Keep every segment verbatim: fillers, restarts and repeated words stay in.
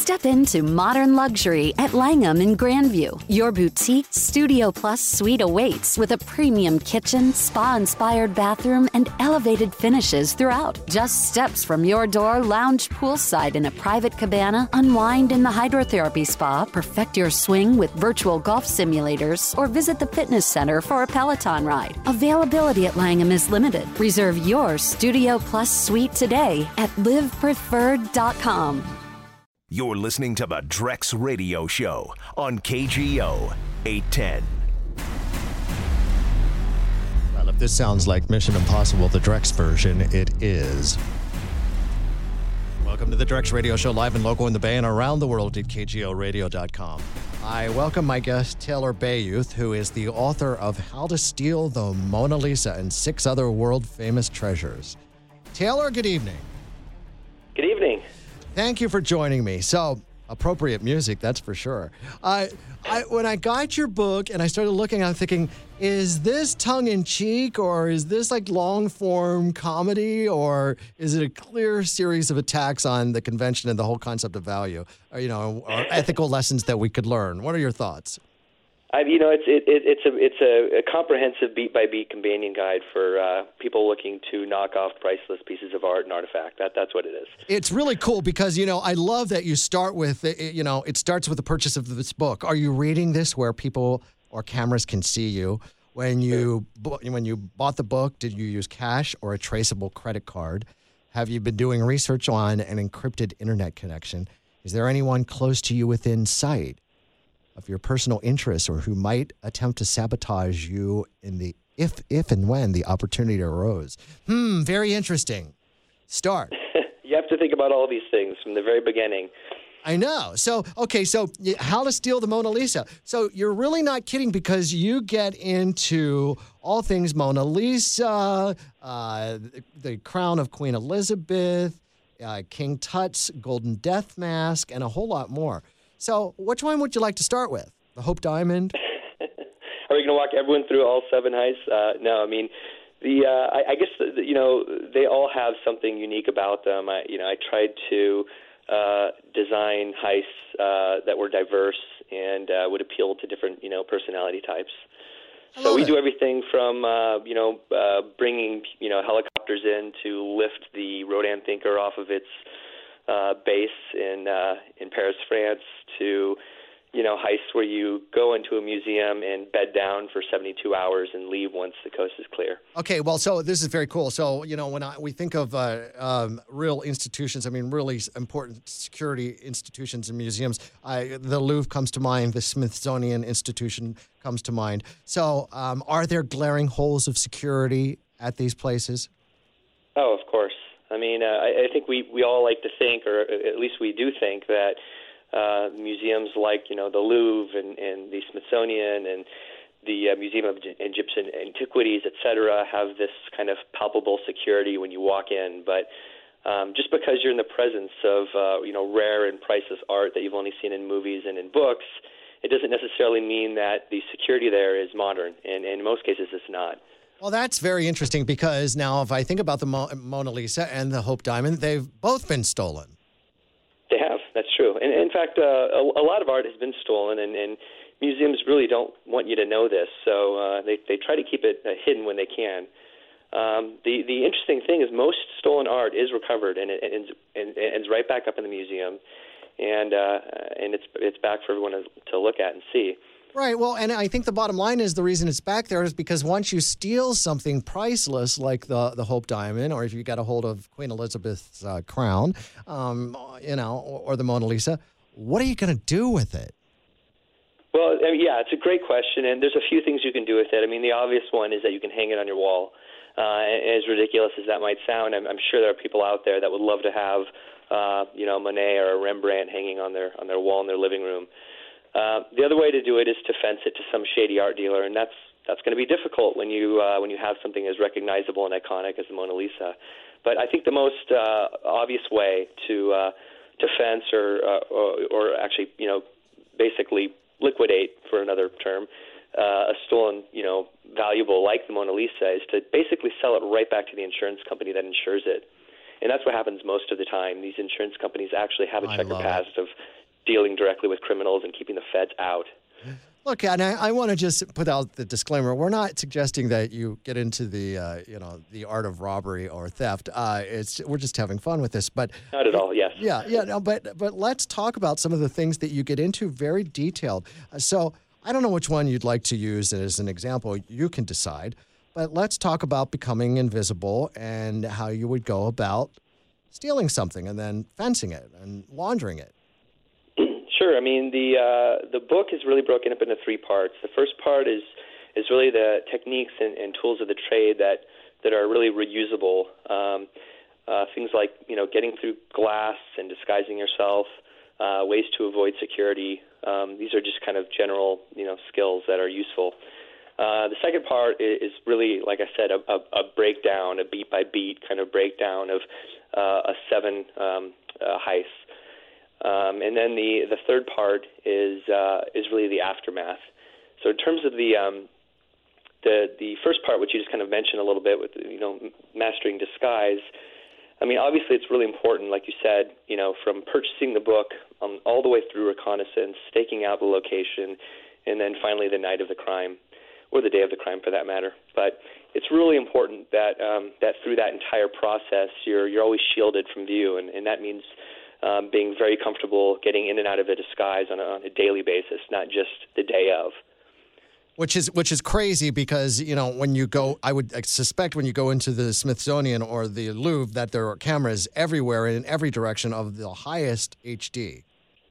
Step into modern luxury at Langham in Grandview. Your boutique Studio Plus suite awaits with a premium kitchen, spa-inspired bathroom, and elevated finishes throughout. Just steps from your door, lounge poolside in a private cabana, unwind in the hydrotherapy spa, perfect your swing with virtual golf simulators, or visit the fitness center for a Peloton ride. Availability at Langham is limited. Reserve your Studio Plus suite today at live preferred dot com. You're listening to the Drex Radio Show on K G O eight ten. Well, if this sounds like Mission Impossible, the Drex version, it is. Welcome to the Drex Radio Show, live and local in the Bay and around the world at K G O radio dot com. I welcome my guest, Taylor Bayouth, who is the author of How to Steal the Mona Lisa and Six Other World-Famous Treasures. Taylor, good evening. Good evening. Thank you for joining me. So, appropriate music, that's for sure. I, I, when I got your book and I started looking, I'm thinking, is this tongue-in-cheek, or is this like long-form comedy, or is it a clear series of attacks on the convention and the whole concept of value, or, you know, or ethical lessons that we could learn? What are your thoughts? I, you know, it's it, it, it's a it's a, a comprehensive beat-by-beat companion guide for uh, people looking to knock off priceless pieces of art and artifact. That that's what it is. It's really cool because, you know, I love that you start with, you know, it starts with the purchase of this book. Are you reading this where people or cameras can see you? When you when you bought the book, did you use cash or a traceable credit card? Have you been doing research on an encrypted internet connection? Is there anyone close to you within sight of your personal interests or who might attempt to sabotage you in the if if and when the opportunity arose? Hmm, very interesting. Start. You have to think about all these things from the very beginning. I know. So, okay, so How to Steal the Mona Lisa. So you're really not kidding because you get into all things Mona Lisa, uh, the crown of Queen Elizabeth, uh, King Tut's golden death mask, and a whole lot more. So which one would you like to start with? The Hope Diamond? Are we going to walk everyone through all seven heists? Uh, no, I mean, the uh, I, I guess, the, you know, they all have something unique about them. I, you know, I tried to uh, design heists uh, that were diverse and uh, would appeal to different, you know, personality types. So we it. do everything from, uh, you know, uh, bringing, you know, helicopters in to lift the Rodin Thinker off of its uh, base in uh, in Paris, France, to, you know, heists where you go into a museum and bed down for seventy-two hours and leave once the coast is clear. Okay, well, so this is very cool. So, you know, when I, we think of uh, um, real institutions, I mean, really important security institutions and museums, I, the Louvre comes to mind, the Smithsonian Institution comes to mind. So um, are there glaring holes of security at these places? Oh, of course. I mean, uh, I, I think we, we all like to think, or at least we do think, that Uh, museums like, you know, the Louvre and, and the Smithsonian and the uh, Museum of Egyptian Antiquities, et cetera, have this kind of palpable security when you walk in. But um, just because you're in the presence of, uh, you know, rare and priceless art that you've only seen in movies and in books, it doesn't necessarily mean that the security there is modern. And, and in most cases, it's not. Well, that's very interesting because now if I think about the Mo- Mona Lisa and the Hope Diamond, they've both been stolen. They have. That's true. And in fact, uh, a, a lot of art has been stolen, and, and museums really don't want you to know this, so uh, they they try to keep it uh, hidden when they can. Um, the the interesting thing is most stolen art is recovered, and it ends, and it ends right back up in the museum, and uh, and it's it's back for everyone to, to look at and see. Right. Well, and I think the bottom line is the reason it's back there is because once you steal something priceless like the, the Hope Diamond, or if you got a hold of Queen Elizabeth's uh, crown, um, you know, or, or the Mona Lisa, what are you going to do with it? Well, I mean, yeah, it's a great question, and there's a few things you can do with it. I mean, the obvious one is that you can hang it on your wall. Uh, and as ridiculous as that might sound, I'm, I'm sure there are people out there that would love to have, uh, you know, Monet or Rembrandt hanging on their on their wall in their living room. Uh, the other way to do it is to fence it to some shady art dealer, and that's that's going to be difficult when you uh, when you have something as recognizable and iconic as the Mona Lisa. But I think the most uh, obvious way to uh, to fence or, uh, or or actually, you know, basically liquidate, for another term, uh, a stolen, you know, valuable like the Mona Lisa is to basically sell it right back to the insurance company that insures it. and that's what happens most of the time. These insurance companies actually have a I checker love past of dealing directly with criminals and keeping the feds out. Look, and I, I want to just put out the disclaimer. We're not suggesting that you get into the, uh, you know, the art of robbery or theft. Uh, it's we're just having fun with this. But Not at all, yes. Yeah, yeah. No, but but let's talk about some of the things that you get into, very detailed. Uh, so I don't know which one you'd like to use as an example. You can decide. But let's talk about becoming invisible and how you would go about stealing something and then fencing it and laundering it. Sure. I mean, the uh, the book is really broken up into three parts. The first part is is really the techniques and, and tools of the trade that, that are really reusable. Um, uh, things like, you know, getting through glass and disguising yourself, uh, ways to avoid security. Um, these are just kind of general, you know, skills that are useful. Uh, the second part is, is really, like I said, a, a, a breakdown, a beat-by-beat kind of breakdown of uh, a seven um, uh, heist. Um, and then the, the third part is uh, is really the aftermath. So in terms of the um, the the first part, which you just kind of mentioned a little bit with, you know, mastering disguise, I mean, obviously it's really important, like you said, you know, from purchasing the book um, all the way through reconnaissance, staking out the location, and then finally the night of the crime, or the day of the crime for that matter. But it's really important that um, that through that entire process, you're you're always shielded from view, and, and that means Um, being very comfortable getting in and out of a disguise on a, on a daily basis, not just the day of. Which is which is crazy because, you know, when you go, I would suspect when you go into the Smithsonian or the Louvre that there are cameras everywhere in every direction of the highest H D.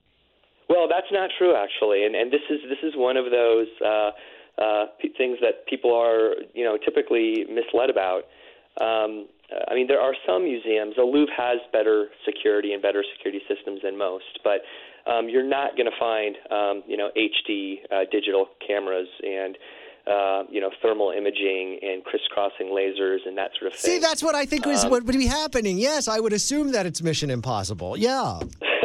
Well, that's not true, actually, and and this is this is one of those uh, uh, p- things that people are, you know, typically misled about. Um, I mean, there are some museums. The Louvre has better security and better security systems than most, but um, you're not going to find, um, you know, H D uh, digital cameras and, uh, you know, thermal imaging and crisscrossing lasers and that sort of thing. See, that's what I think is um, what would be happening. Yes, I would assume that it's Mission Impossible. Yeah.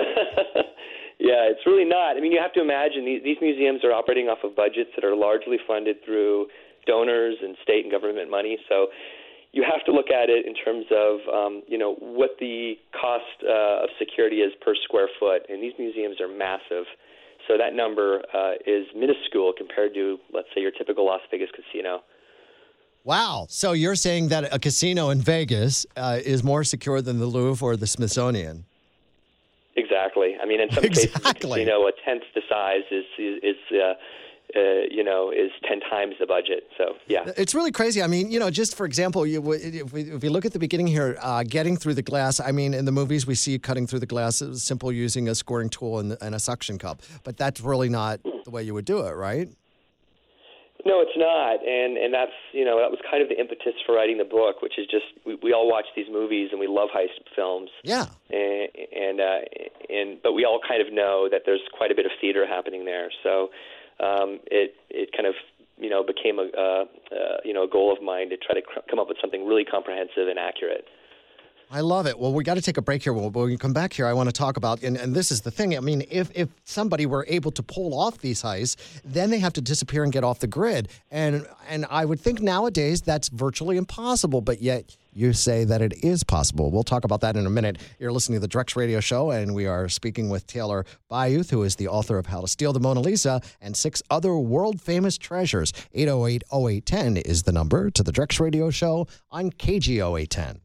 Yeah, it's really not. I mean, you have to imagine these, these museums are operating off of budgets that are largely funded through donors and state and government money, so you have to look at it in terms of, um, you know, what the cost uh, of security is per square foot. And these museums are massive. So that number uh, is minuscule compared to, let's say, your typical Las Vegas casino. Wow. So you're saying that a casino in Vegas uh, is more secure than the Louvre or the Smithsonian? Exactly. I mean, in some exactly. cases, a casino a tenth the size is, is, is uh, Uh, you know, is ten times the budget. So, yeah. It's really crazy. I mean, you know, just for example, you, if, we, if we look at the beginning here, uh, getting through the glass, I mean, in the movies, we see cutting through the glass, it was simple using a scoring tool and, and a suction cup. But that's really not the way you would do it, right? No, it's not. And, and that's, you know, that was kind of the impetus for writing the book, which is just, we, we all watch these movies and we love heist films. Yeah. And, and, uh, and, but we all kind of know that there's quite a bit of theater happening there. So, Um, it it kind of, you know, became a uh, uh, you know a goal of mine to try to cr- come up with something really comprehensive and accurate. I love it. Well, we got to take a break here. Well, when we come back here, I want to talk about, and, and this is the thing. I mean, if if somebody were able to pull off these heists, then they have to disappear and get off the grid. And and I would think nowadays that's virtually impossible, but yet you say that it is possible. We'll talk about that in a minute. You're listening to the Drex Radio Show, and we are speaking with Taylor Bayouth, who is the author of How to Steal the Mona Lisa and Six Other World-Famous Treasures. eight oh eight, oh eight one oh is the number to the Drex Radio Show on K G O eight ten.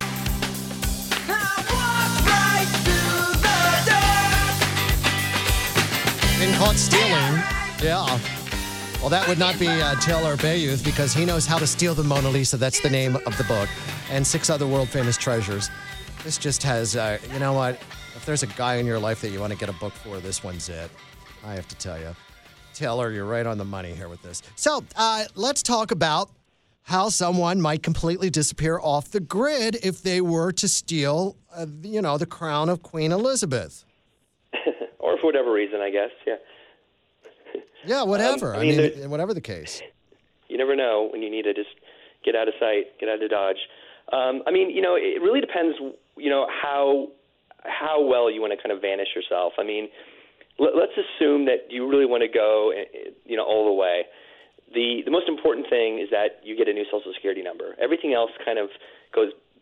Been caught stealing. Yeah. Well, that would not be uh, Taylor Bayouth because he knows how to steal the Mona Lisa. That's the name of the book. And Six Other World-Famous Treasures. This just has, uh, you know what? If there's a guy in your life that you want to get a book for, this one's it. I have to tell you. Taylor, you're right on the money here with this. So uh, let's talk about how someone might completely disappear off the grid if they were to steal, uh, you know, the crown of Queen Elizabeth. Or for whatever reason, I guess, yeah. Yeah, whatever. Um, I I mean, mean, there, whatever the case. You never know when you need to just get out of sight, get out of Dodge. Um, I mean, you know, it really depends, you know, how how well you want to kind of vanish yourself. I mean, let, let's assume that you really want to go, you know, all the way. The the most important thing is that you get a new Social Security number. Everything else kind of goes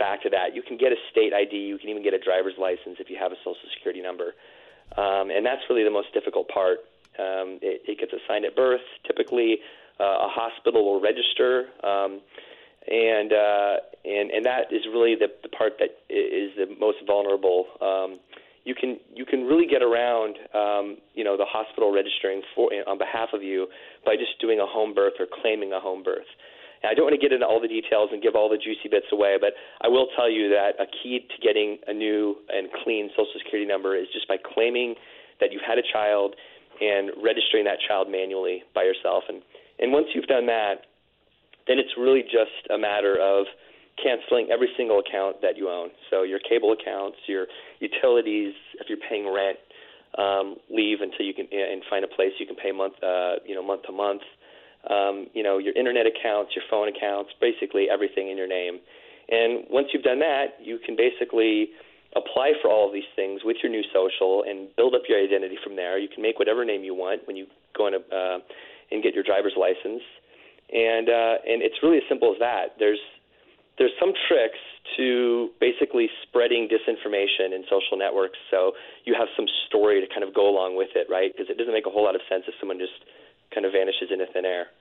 back to that. You can get a state I D. You can even get a driver's license if you have a Social Security number. Um, and that's really the most difficult part. Um, it, it gets assigned at birth. Typically, uh, a hospital will register, um, and, uh, and and that is really the, the part that is the most vulnerable. Um, you can you can really get around, um, you know, the hospital registering for on behalf of you by just doing a home birth or claiming a home birth. And I don't want to get into all the details and give all the juicy bits away, but I will tell you that a key to getting a new and clean Social Security number is just by claiming that you've had a child and registering that child manually by yourself. And, and once you've done that, then it's really just a matter of canceling every single account that you own. So your cable accounts, your utilities, if you're paying rent, um, leave until you can and find a place you can pay month, uh, you know, month to month. Um, you know, your internet accounts, your phone accounts, basically everything in your name. And once you've done that, you can basically apply for all of these things with your new social and build up your identity from there. You can make whatever name you want when you go in a, uh, and get your driver's license. And uh, and it's really as simple as that. There's there's some tricks to basically spreading disinformation in social networks, so you have some story to kind of go along with it, right? Because it doesn't make a whole lot of sense if someone just kind of vanishes into thin air.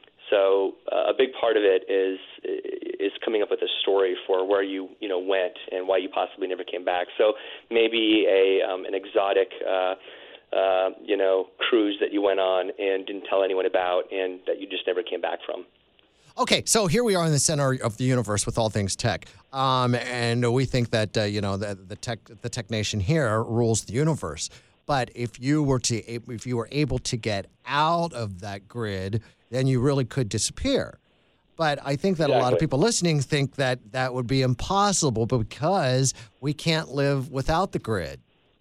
So uh, a big part of it is is coming up with a story for where you you know went and why you possibly never came back. So maybe a um, an exotic uh, uh, you know cruise that you went on and didn't tell anyone about, and that you just never came back from. Okay, so here we are in the center of the universe with all things tech, um, and we think that uh, you know the, the tech the tech nation here rules the universe. But if you were to if you were able to get out of that grid, then you really could disappear. But I think that exactly. a lot of people listening think that that would be impossible because we can't live without the grid.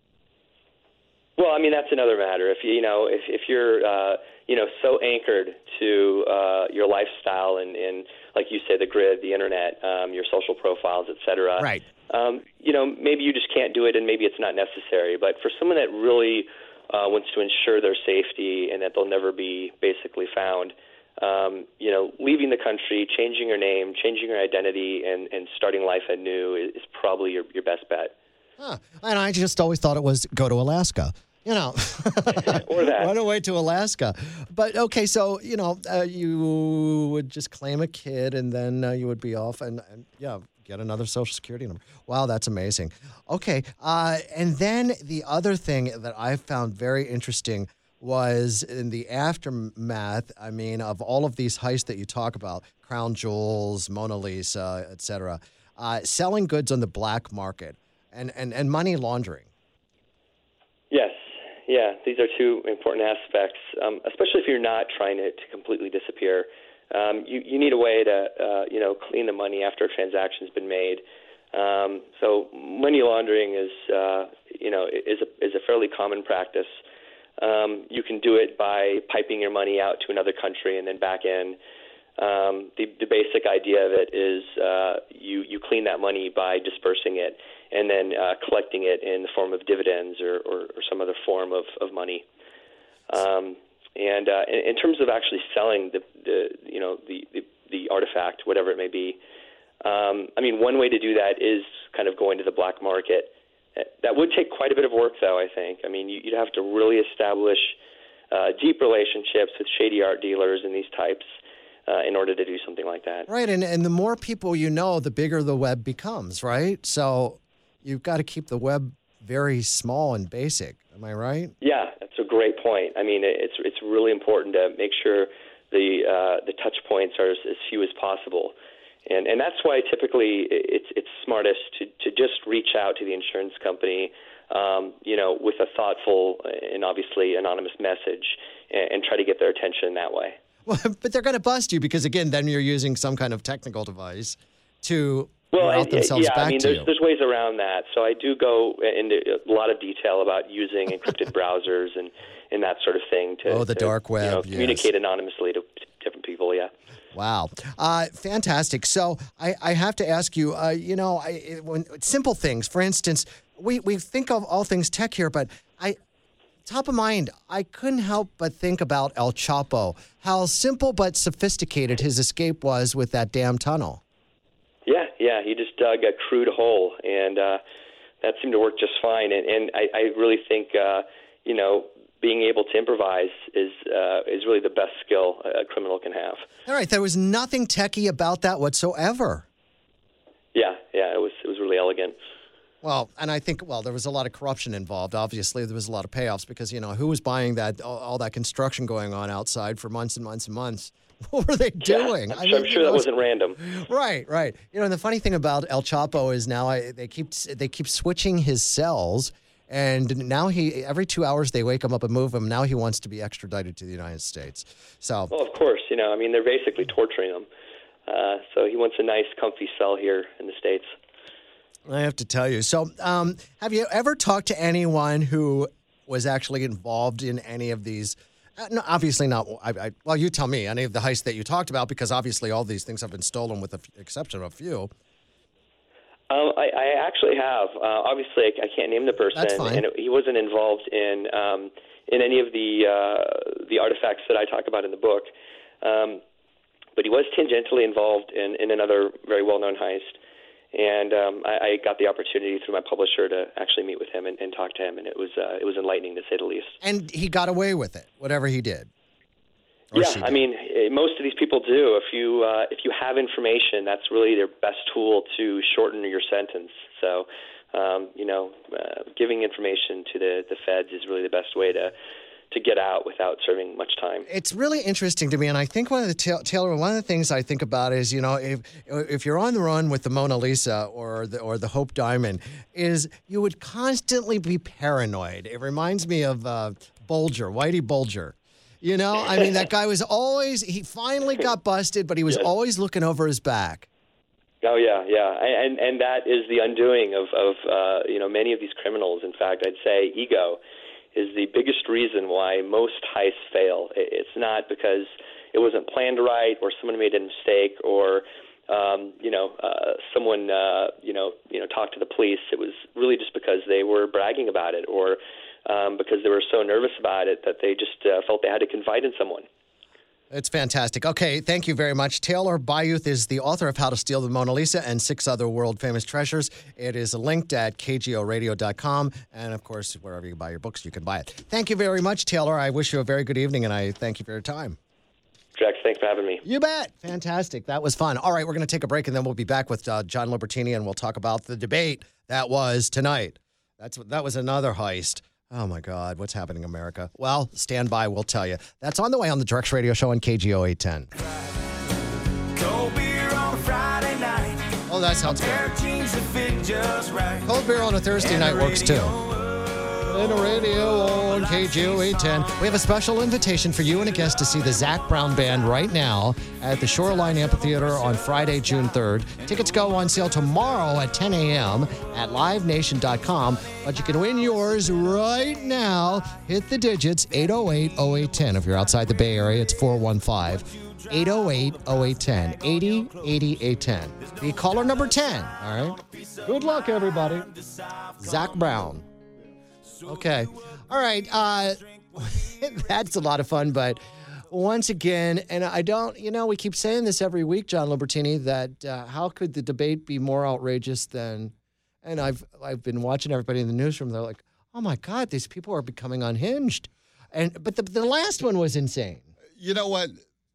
Well, I mean, that's another matter. If you know, if if you're uh, you know so anchored to uh, your lifestyle and, and like you say, the grid, the internet, um, your social profiles, et cetera. Right. Um, you know, maybe you just can't do it, and maybe it's not necessary. But for someone that really uh, wants to ensure their safety and that they'll never be basically found, um, you know, leaving the country, changing your name, changing your identity, and, and starting life anew is, is probably your, your best bet. Huh. And I just always thought it was go to Alaska. You know, or that. Run away to Alaska. But, okay, so, you know, uh, you would just claim a kid and then uh, you would be off and, and, yeah, get another Social Security number. Wow, that's amazing. Okay, uh, and then the other thing that I found very interesting was in the aftermath, I mean, of all of these heists that you talk about, Crown Jewels, Mona Lisa, et cetera, uh, selling goods on the black market and, and, and money laundering. Yes. Yeah, these are two important aspects, um, especially if you're not trying to, to completely disappear. Um, you, you need a way to, uh, you know, clean the money after a transaction's been made. Um, so money laundering is, uh, you know, is a, is a fairly common practice. Um, you can do it by piping your money out to another country and then back in. Um, the, the basic idea of it is uh, you, you clean that money by dispersing it and then uh, collecting it in the form of dividends or, or, or some other form of, of money. Um, and uh, in, in terms of actually selling the, the you know the, the, the artifact, whatever it may be, um, I mean, one way to do that is kind of going to the black market. That would take quite a bit of work, though, I think. I mean, you'd have to really establish uh, deep relationships with shady art dealers and these types Uh, in order to do something like that. Right, and, and the more people you know, the bigger the web becomes, right? So you've got to keep the web very small and basic. Am I right? Yeah, that's a great point. I mean, it's it's really important to make sure the uh, the touch points are as, as few as possible. And and that's why typically it's it's smartest to, to just reach out to the insurance company, um, you know, with a thoughtful and obviously anonymous message and, and try to get their attention that way. Well, but they're going to bust you because, again, then you're using some kind of technical device to well, route themselves yeah, back I mean, to there's, you. there's ways around that. So I do go into a lot of detail about using encrypted browsers and, and that sort of thing to, oh, the to, dark web, you know, yes. communicate anonymously to, to different people, yeah. Wow. Uh, fantastic. So I, I have to ask you, uh, you know, I, when, simple things. For instance, we, we think of all things tech here, but I top of mind, I couldn't help but think about El Chapo, how simple but sophisticated his escape was with that damn tunnel. Yeah, yeah. Yeah, he just dug a crude hole, and uh, that seemed to work just fine. And, and I, I really think, uh, you know, being able to improvise is uh, is really the best skill a criminal can have. All right, there was nothing techie about that whatsoever. Yeah, yeah, it was it was really elegant. Well, and I think, well, there was a lot of corruption involved. Obviously, there was a lot of payoffs because, you know, who was buying that, all, all that construction going on outside for months and months and months? What were they doing? Yeah, I'm, I mean, I'm sure know, that wasn't random. Right, right. You know, and the funny thing about El Chapo is now I, they keep they keep switching his cells, and now he every two hours they wake him up and move him. Now he wants to be extradited to the United States. So, well, of course, you know, I mean, they're basically torturing him. Uh, so he wants a nice, comfy cell here in the States. I have to tell you. So, um, have you ever talked to anyone who was actually involved in any of these? Uh, no, obviously not. I, I, well, you tell me any of the heists that you talked about, because obviously all these things have been stolen, with the f- exception of a few. Um, I, I actually have. Uh, obviously, I, I can't name the person, That's fine. and it, he wasn't involved in um, in any of the uh, the artifacts that I talk about in the book. Um, but he was tangentially involved in, in another very well-known heist. And um, I, I got the opportunity through my publisher to actually meet with him and, and talk to him, and it was uh, it was enlightening, to say the least. And he got away with it, whatever he did. Or Yeah, I mean, eh, most of these people do. If you uh, if you have information, that's really their best tool to shorten your sentence. So, um, you know, uh, giving information to the, the feds is really the best way to to get out without serving much time. It's really interesting to me, and I think one of the ta- Taylor, one of the things I think about is, you know, if if you're on the run with the Mona Lisa or the or the Hope Diamond, is you would constantly be paranoid. It reminds me of uh, Bulger, Whitey Bulger. You know, I mean, that guy was always, he finally got busted, but he was Yes. always looking over his back. Oh yeah, yeah, and and that is the undoing of of uh, you know many of these criminals. In fact, I'd say ego is the biggest reason why most heists fail. It's not because it wasn't planned right, or someone made a mistake, or um, you know uh, someone uh, you know you know talked to the police. It was really just because they were bragging about it, or um, because they were so nervous about it that they just uh, felt they had to confide in someone. It's fantastic. Okay, thank you very much. Taylor Bayouth is the author of How to Steal the Mona Lisa and Six Other World-Famous Treasures. It is linked at k g o radio dot com, and, of course, wherever you buy your books, you can buy it. Thank you very much, Taylor. I wish you a very good evening, and I thank you for your time. Jax, thanks for having me. You bet. Fantastic. That was fun. All right, we're going to take a break, and then we'll be back with uh, John Libertini, and we'll talk about the debate that was tonight. That's That was another heist. Oh, my God. What's happening in America? Well, stand by. We'll tell you. That's on the way on the Drex Radio Show on K G O eight ten. Cold beer on a Friday night. Oh, that sounds Pair good. of jeans that fit just right. Cold beer on a Thursday And night the works, too. radio, And a radio on K G O eight ten. We have a special invitation for you and a guest to see the Zach Brown Band right now at the Shoreline Amphitheater on Friday, June third. Tickets go on sale tomorrow at ten a.m. at live nation dot com, but you can win yours right now. Hit the digits, eight oh eight, oh eight one oh. If you're outside the Bay Area, it's four one five, eight oh eight, oh eight one oh, eighty, eighty, eight one oh. Be caller number ten, all right? Good luck, everybody. Zach Brown. Okay. All right. Uh, that's a lot of fun, but once again, and I don't, you know, we keep saying this every week, John Libertini, that uh, how could the debate be more outrageous than, and I've I've been watching everybody in the newsroom, they're like, oh my God, these people are becoming unhinged. And but the, the last one was insane. You know what?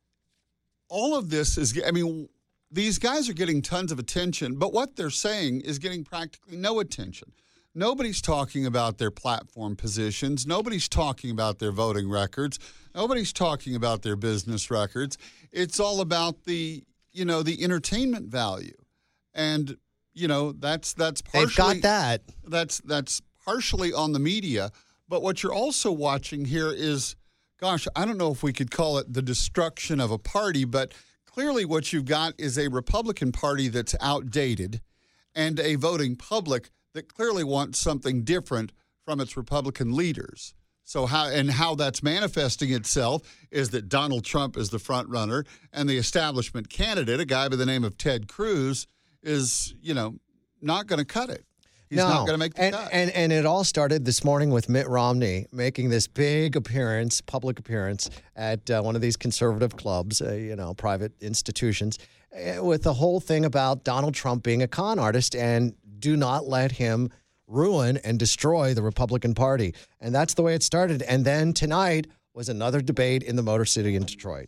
All of this is, I mean, these guys are getting tons of attention, but what they're saying is getting practically no attention. Nobody's talking about their platform positions. Nobody's talking about their voting records. Nobody's talking about their business records. It's all about the, you know, the entertainment value. And, you know, that's that's partially They've got that. That's that's partially on the media, but what you're also watching here is, gosh, I don't know if we could call it the destruction of a party, but clearly what you've got is a Republican Party that's outdated and a voting public that clearly wants something different from its Republican leaders. So how and how that's manifesting itself is that Donald Trump is the front runner, and the establishment candidate, a guy by the name of Ted Cruz, is, you know, not going to cut it. He's no. not going to make the and, cut. And, and it all started this morning with Mitt Romney making this big appearance, public appearance, at uh, one of these conservative clubs, uh, you know, private institutions, uh, with the whole thing about Donald Trump being a con artist and do not let him ruin and destroy the Republican Party. And that's the way it started. And then tonight was another debate in the Motor City in Detroit.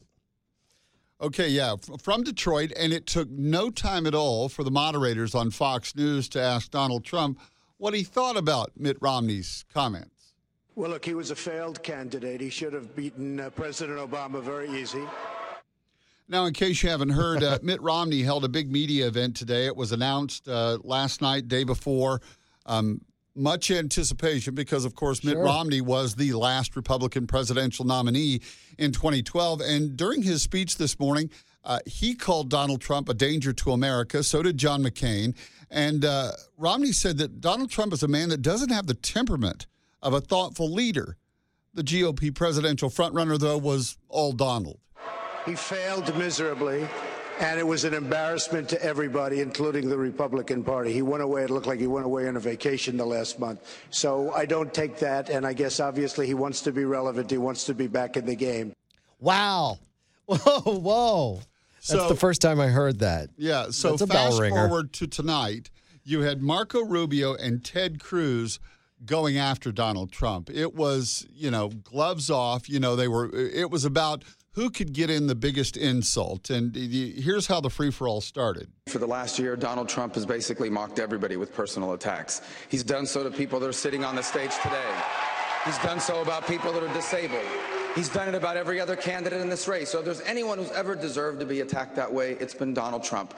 Okay, yeah, f- from Detroit, and it took no time at all for the moderators on Fox News to ask Donald Trump what he thought about Mitt Romney's comments. Well, look, he was a failed candidate. He should have beaten uh, President Obama very easy. Now, in case you haven't heard, uh, Mitt Romney held a big media event today. It was announced uh, last night, day before. Um, much anticipation because, of course, Mitt Sure. Romney was the last Republican presidential nominee in twenty twelve. And during his speech this morning, uh, he called Donald Trump a danger to America. So did John McCain. And uh, Romney said that Donald Trump is a man that doesn't have the temperament of a thoughtful leader. The G O P presidential frontrunner, though, was all Donald. He failed miserably, and it was an embarrassment to everybody, including the Republican Party. He went away. It looked like he went away on a vacation the last month. So I don't take that, and I guess obviously he wants to be relevant. He wants to be back in the game. Wow. Whoa, whoa. That's So- the first time I heard that. Yeah, so That's a bell fast ringer. forward to tonight, you had Marco Rubio and Ted Cruz going after Donald Trump. It was, you know, gloves off. You know, they were. It was about who could get in the biggest insult. And here's how the free-for-all started. For the last year, Donald Trump has basically mocked everybody with personal attacks. He's done so to people that are sitting on the stage today. He's done so about people that are disabled. He's done it about every other candidate in this race. So if there's anyone who's ever deserved to be attacked that way, it's been Donald Trump.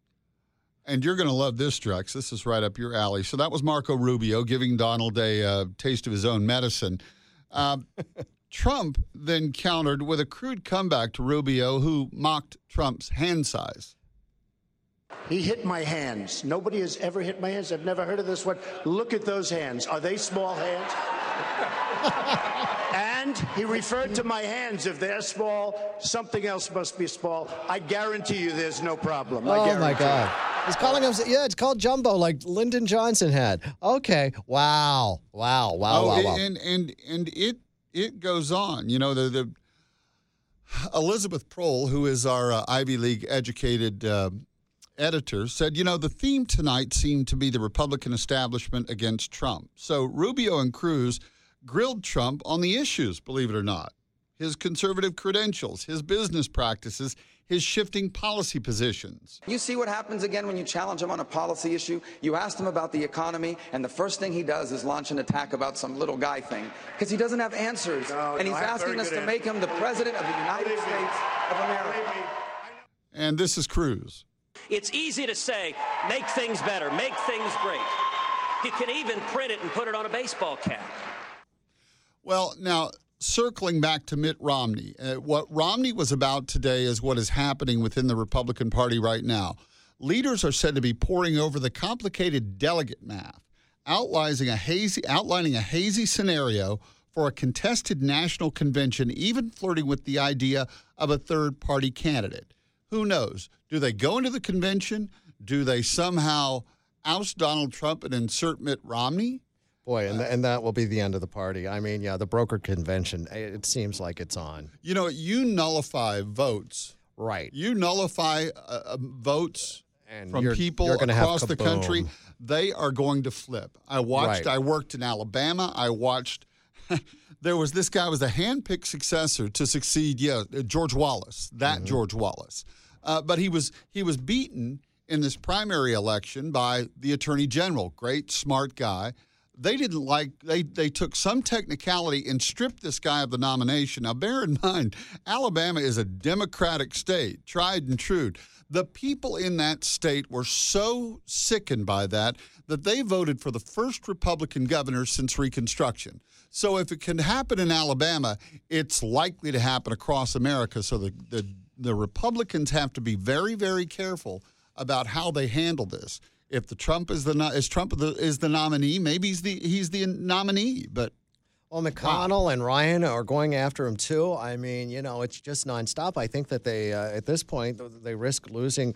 And you're going to love this, Drex. This is right up your alley. So that was Marco Rubio giving Donald a uh, taste of his own medicine. Uh, Trump then countered with a crude comeback to Rubio, who mocked Trump's hand size. He hit my hands. Nobody has ever hit my hands. I've never heard of this one. Look at those hands. Are they small hands? And he referred to my hands. If they're small, something else must be small. I guarantee you there's no problem. I Oh, guarantee my God. you. He's calling him, yeah, it's called Jumbo, like Lyndon Johnson had. Okay. Wow. Wow. Wow. Oh, wow. wow. and and and it it goes on. You know, the the Elizabeth Prohl, who is our uh, Ivy League educated uh, editor, said, you know, the theme tonight seemed to be the Republican establishment against Trump. So Rubio and Cruz grilled Trump on the issues, believe it or not, his conservative credentials, his business practices, his shifting policy positions. You see what happens again when you challenge him on a policy issue? You asked him about the economy, and the first thing he does is launch an attack about some little guy thing, because he doesn't have answers. No, and no, he's I have asking very us good to make him the president of the United Believe me. States of America. And this is Cruz. It's easy to say, make things better, make things great. You can even print it and put it on a baseball cap. Well, now, circling back to Mitt Romney, uh, what Romney was about today is what is happening within the Republican Party right now. Leaders are said to be poring over the complicated delegate math, outlining a hazy, outlining a hazy scenario for a contested national convention, even flirting with the idea of a third-party candidate. Who knows? Do they go into the convention? Do they somehow oust Donald Trump and insert Mitt Romney? Boy, and, and that will be the end of the party. I mean, yeah, the broker convention, it seems like it's on. You know, you nullify votes. Right. You nullify uh, uh, votes And from you're- people you're gonna have across the country. kaboom. They are going to flip. I watched, Right. I worked in Alabama. I watched, there was this guy was a handpicked successor to succeed, yeah, George Wallace, that Mm-hmm. George Wallace. Uh, but he was he was beaten in this primary election by the attorney general. Great, smart guy. They didn't like, they, they took some technicality and stripped this guy of the nomination. Now, bear in mind, Alabama is a Democratic state, tried and true. The people in that state were so sickened by that that they voted for the first Republican governor since Reconstruction. So if it can happen in Alabama, it's likely to happen across America. So the, the, the Republicans have to be very, very careful about how they handle this. If the Trump is the is Trump the, is the nominee, maybe he's the he's the nominee. But Well, McConnell wow. and Ryan are going after him too. I mean, you know, it's just nonstop. I think that they, uh, at this point, they risk losing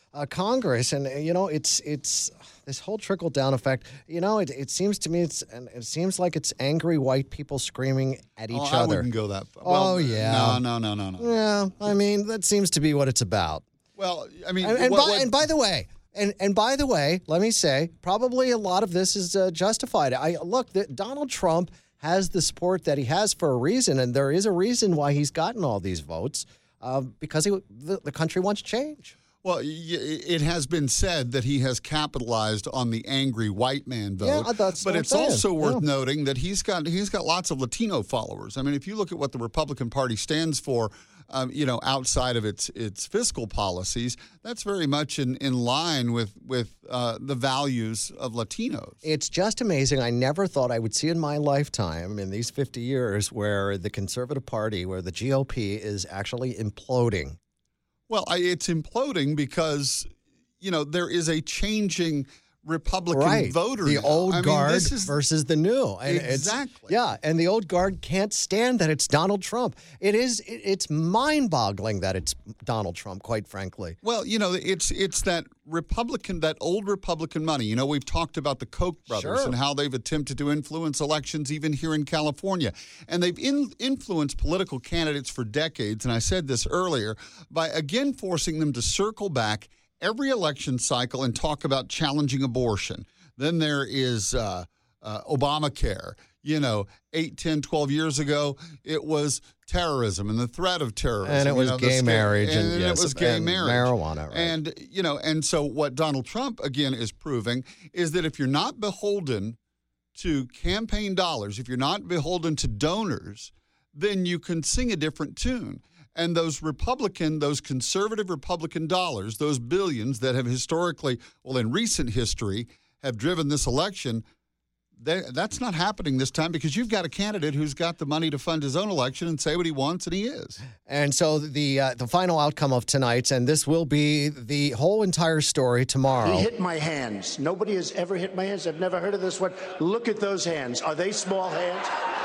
uh, Congress, and uh, you know, it's it's this whole trickle down effect. You know, it, it seems to me it's and it seems like it's angry white people screaming at each oh, other. I wouldn't go that far. Oh Well, yeah, no, no, no, no, no. yeah. I mean, that seems to be what it's about. Well, I mean, And, and, what- by, what- and by the way, and and by the way, let me say, probably a lot of this is uh, justified. I look, the, Donald Trump has the support that he has for a reason, and there is a reason why he's gotten all these votes uh, because he, the, the country wants change. Well, y- it has been said that he has capitalized on the angry white man vote. Yeah, that's but what I'm it's saying. also worth Yeah. noting that he's got he's got lots of Latino followers. I mean, if you look at what the Republican Party stands for, um, you know, outside of its its fiscal policies, that's very much in, in line with with uh, the values of Latinos. It's just amazing. I never thought I would see in my lifetime, in these fifty years, where the Conservative Party, where the G O P is actually imploding. Well, I, it's imploding because, you know, there is a changing Republican Right. voter The now. old I mean, guard this is, versus the new. And it's- Exactly. yeah, and the old guard can't stand that it's Donald Trump. It is. It, it's mind-boggling that it's Donald Trump, quite frankly. Well, you know, it's it's that Republican, that old Republican money. You know, we've talked about the Koch brothers Sure. and how they've attempted to influence elections even here in California. And they've in, influenced political candidates for decades, and I said this earlier, by again forcing them to circle back every election cycle and talk about challenging abortion. Then there is uh, uh, Obamacare. You know, eight, ten, twelve years ago, it was terrorism and the threat of terrorism. And it you was know, the gay scare- marriage And, and, and yes, it was gay and marriage. marijuana, right. And, you know, and so what Donald Trump, again, is proving is that if you're not beholden to campaign dollars, if you're not beholden to donors, then you can sing a different tune. And those Republican, those conservative Republican dollars, those billions that have historically, well, in recent history, have driven this election, they, that's not happening this time because you've got a candidate who's got the money to fund his own election and say what he wants, and he is. And so the uh, the final outcome of tonight's, and this will be the whole entire story tomorrow. He hit my hands. Nobody has ever hit my hands. I've never heard of this one. Look at those hands. Are they small hands?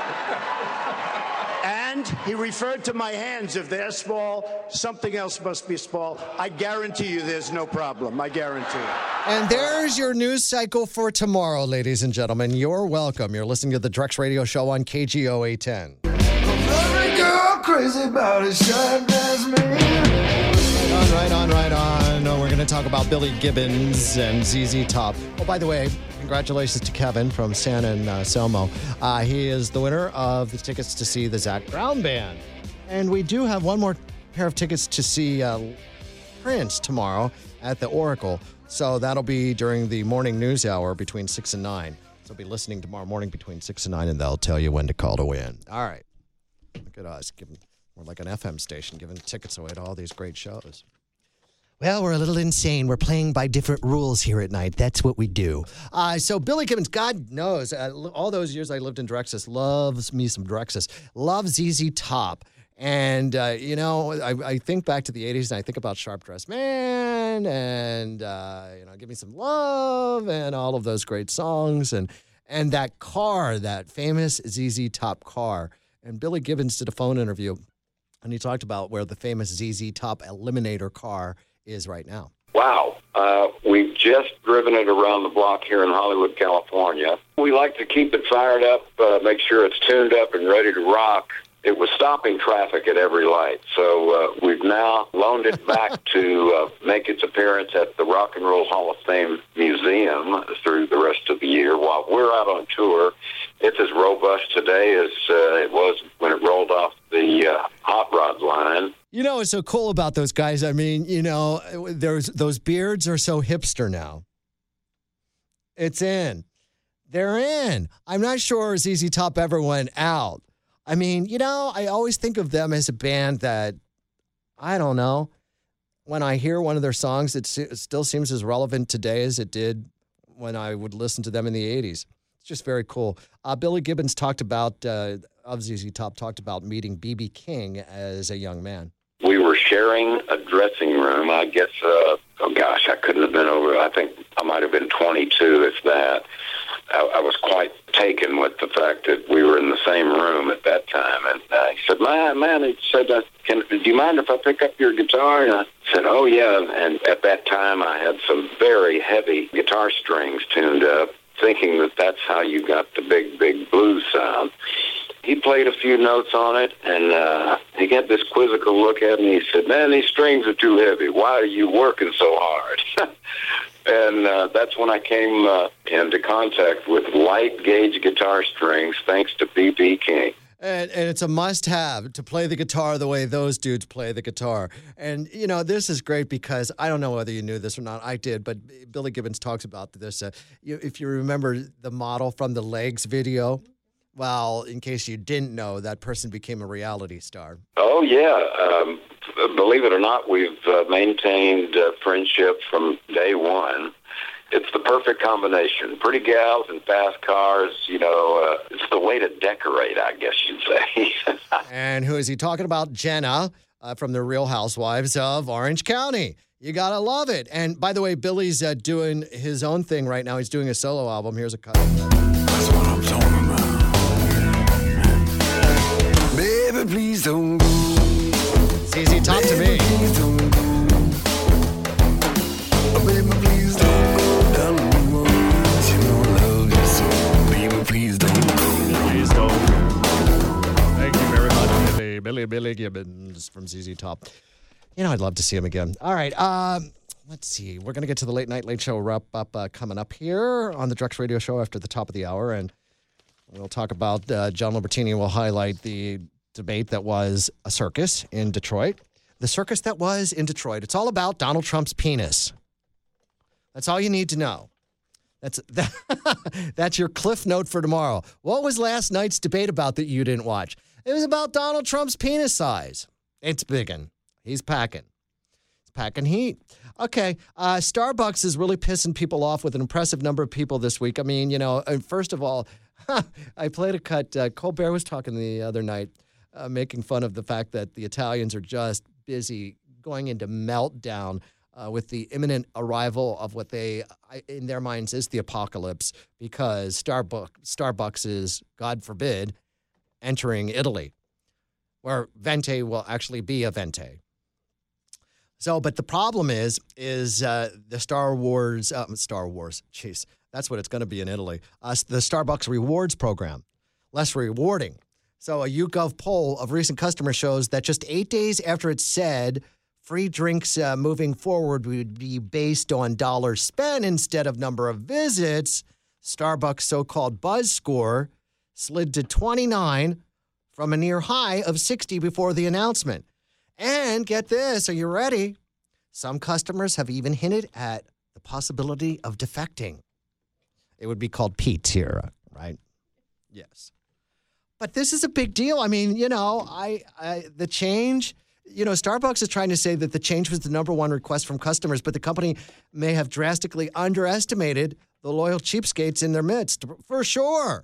And he referred to my hands. If they're small, something else must be small. I guarantee you there's no problem. I guarantee it. And there's your news cycle for tomorrow, ladies and gentlemen. You're welcome. You're listening to the Drex Radio Show on K G O eight ten. Every girl crazy about his shine as me. On, right on, right on. Oh, we're going to talk about Billy Gibbons and Z Z Top. Oh, by the way, congratulations to Kevin from San and uh, Selmo. Uh, he is the winner of the tickets to see the Zac Brown Band. And we do have one more pair of tickets to see uh, Prince tomorrow at the Oracle. So that'll be during the morning news hour between six and nine. So be listening tomorrow morning between six and nine, and they'll tell you when to call to win. All right. Look at us. Giving, we're like an F M station giving tickets away to all these great shows. Well, we're a little insane. We're playing by different rules here at night. That's what we do. Uh, so Billy Gibbons, God knows, uh, all those years I lived in Drexus, loves me some Drexus, loves Z Z Top. And, uh, you know, I, I think back to the eighties and I think about Sharp Dressed Man and, uh, you know, Give Me Some Love and all of those great songs. And, and that car, that famous Z Z Top car. And Billy Gibbons did a phone interview and he talked about where the famous Z Z Top Eliminator car is right now. Wow. Uh, we've just driven it around the block here in Hollywood, California. We like to keep it fired up, uh, make sure it's tuned up and ready to rock. It was stopping traffic at every light, so uh, we've now loaned it back to uh, make its appearance at the Rock and Roll Hall of Fame Museum through the rest of the year. While we're out on tour, it's as robust today as uh, it was when it rolled off the uh, Hot Rod line. You know what's so cool about those guys? I mean, you know, there's those beards are so hipster now. It's in. They're in. I'm not sure Z Z Top ever went out. I mean, you know, I always think of them as a band that, I don't know, when I hear one of their songs, it, it still seems as relevant today as it did when I would listen to them in the eighties. It's just very cool. Uh, Billy Gibbons talked about, uh, of Z Z Top, talked about meeting B B King as a young man. We were sharing a dressing room. I guess, uh, oh gosh, I couldn't have been over, I think I might have been twenty-two, if that. I, I was quite taken with the fact that we were in the same room at that time. And uh, he said, man, man, he said, uh, Can, do you mind if I pick up your guitar? And I said, oh, yeah. And at that time, I had some very heavy guitar strings tuned up, thinking that that's how you got the big, big blues sound. He played a few notes on it, and uh, he got this quizzical look at me. He said, man, these strings are too heavy. Why are you working so hard? And uh, that's when I came uh, into contact with light gauge guitar strings, thanks to B B. King. And, and it's a must-have to play the guitar the way those dudes play the guitar. And, you know, this is great because I don't know whether you knew this or not. I did, but Billy Gibbons talks about this. Uh, you, if you remember the model from the Legs video, well, in case you didn't know, that person became a reality star. Oh, yeah. Um, believe it or not, we've uh, maintained uh, friendship from day one. It's the perfect combination. Pretty gals and fast cars, you know, uh, it's the way to decorate, I guess you'd say. And who is he talking about? Jenna uh, from the Real Housewives of Orange County. You got to love it. And by the way, Billy's uh, doing his own thing right now. He's doing a solo album. Here's a cut. That's what I'm talking about. Baby, please don't go. It's easy. Talk to me. Please don't go. Baby, please don't go down the road. You know I love you so. Baby, please don't go. Please don't go. Thank you very much, Billy. Billy, Billy Gibbons from Z Z Top. You know, I'd love to see him again. All right. Um, let's see. We're going to get to the Late Night Late Show wrap-up uh, coming up here on the Drex Radio Show after the top of the hour. And we'll talk about uh, John Libertini will highlight the debate that was a circus in Detroit. The circus that was in Detroit. It's all about Donald Trump's penis. That's all you need to know. That's that, that's your cliff note for tomorrow. What was last night's debate about that you didn't watch? It was about Donald Trump's penis size. It's biggin'. He's packing. He's packing heat. Okay, uh, Starbucks is really pissing people off with an impressive number of people this week. I mean, you know, first of all, I played a cut. Uh, Colbert was talking the other night, uh, making fun of the fact that the Italians are just busy going into meltdown uh, with the imminent arrival of what they, in their minds, is the apocalypse because Starbucks, Starbucks is, God forbid, entering Italy, where Venti will actually be a Venti. So, but the problem is, is uh, the Star Wars, uh, Star Wars, jeez, that's what it's going to be in Italy. Uh, the Starbucks Rewards program, less rewarding. So a YouGov poll of recent customers shows that just eight days after it said free drinks uh, moving forward would be based on dollars spent instead of number of visits, Starbucks' so-called buzz score slid to twenty-nine from a near high of sixty before the announcement. And get this, are you ready? Some customers have even hinted at the possibility of defecting. It would be called pizza, right? Yes. But this is a big deal. I mean, you know, I, I the change, you know, Starbucks is trying to say that the change was the number one request from customers, but the company may have drastically underestimated the loyal cheapskates in their midst, for sure.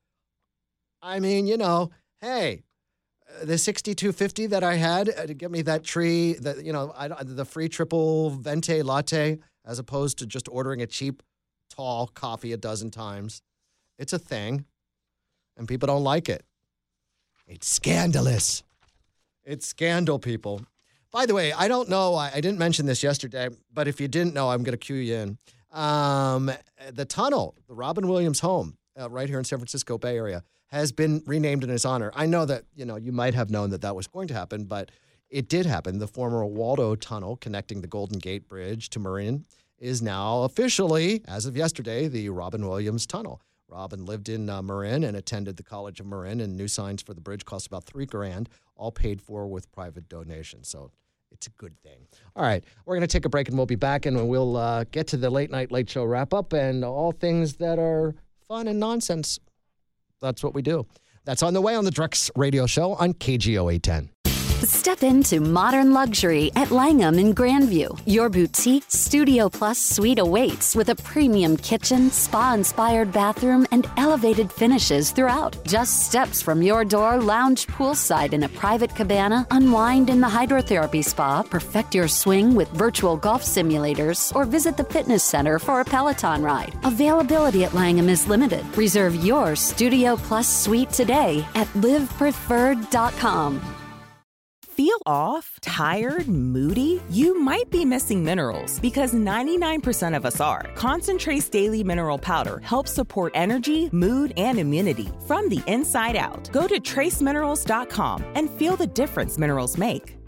I mean, you know, hey, the sixty-two fifty that I had to get me that tree, that you know, I, the free triple venti latte, as opposed to just ordering a cheap, tall coffee a dozen times. It's a thing, and people don't like it. It's scandalous. It's scandal, people. By the way, I don't know. I, I didn't mention this yesterday, but if you didn't know, I'm going to cue you in. Um, the tunnel, the Robin Williams home, uh, right here in San Francisco Bay Area, has been renamed in his honor. I know that, you know, you might have known that that was going to happen, but it did happen. The former Waldo Tunnel connecting the Golden Gate Bridge to Marin is now officially, as of yesterday, the Robin Williams Tunnel. Robin lived in uh, Marin and attended the College of Marin, and new signs for the bridge cost about three grand, all paid for with private donations. So it's a good thing. All right, we're going to take a break, and we'll be back, and we'll uh, get to the Late Night Late Show wrap-up and all things that are fun and nonsense. That's what we do. That's on the way on the Drex Radio Show on K G O eight ten. Step into modern luxury at Langham in Grandview. Your boutique Studio Plus suite awaits with a premium kitchen, spa-inspired bathroom, and elevated finishes throughout. Just steps from your door, lounge poolside in a private cabana, unwind in the hydrotherapy spa, perfect your swing with virtual golf simulators, or visit the fitness center for a Peloton ride. Availability at Langham is limited. Reserve your Studio Plus suite today at live preferred dot com. Feel off, tired, moody? You might be missing minerals because ninety-nine percent of us are. Concentrate's Daily Mineral Powder helps support energy, mood, and immunity from the inside out. Go to trace minerals dot com and feel the difference minerals make.